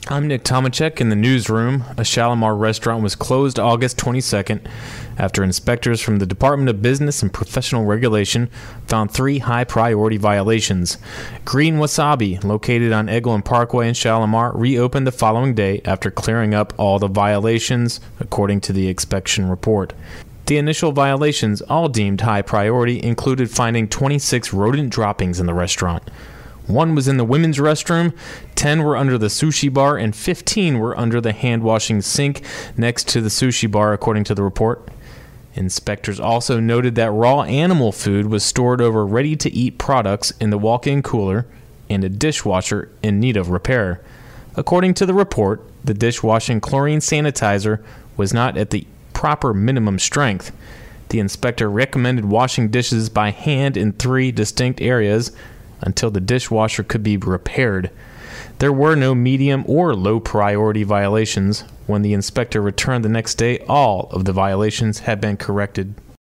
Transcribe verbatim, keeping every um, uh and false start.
I'm Nick Tomachek in the newsroom. A Shalimar restaurant was closed August twenty-second after inspectors from the Department of Business and Professional Regulation found three high-priority violations. Green Wasabi, located on Eglin Parkway in Shalimar, reopened the following day after clearing up all the violations, according to the inspection report. The initial violations, all deemed high priority, included finding twenty-six rodent droppings in the restaurant. One was in the women's restroom, ten were under the sushi bar, and fifteen were under the hand-washing sink next to the sushi bar, according to the report. Inspectors also noted that raw animal food was stored over ready-to-eat products in the walk-in cooler and a dishwasher in need of repair. According to the report, the dishwashing chlorine sanitizer was not at the proper minimum strength. The inspector recommended washing dishes by hand in three distinct areas until the dishwasher could be repaired. There were no medium or low priority violations. When the inspector returned the next day, all of the violations had been corrected.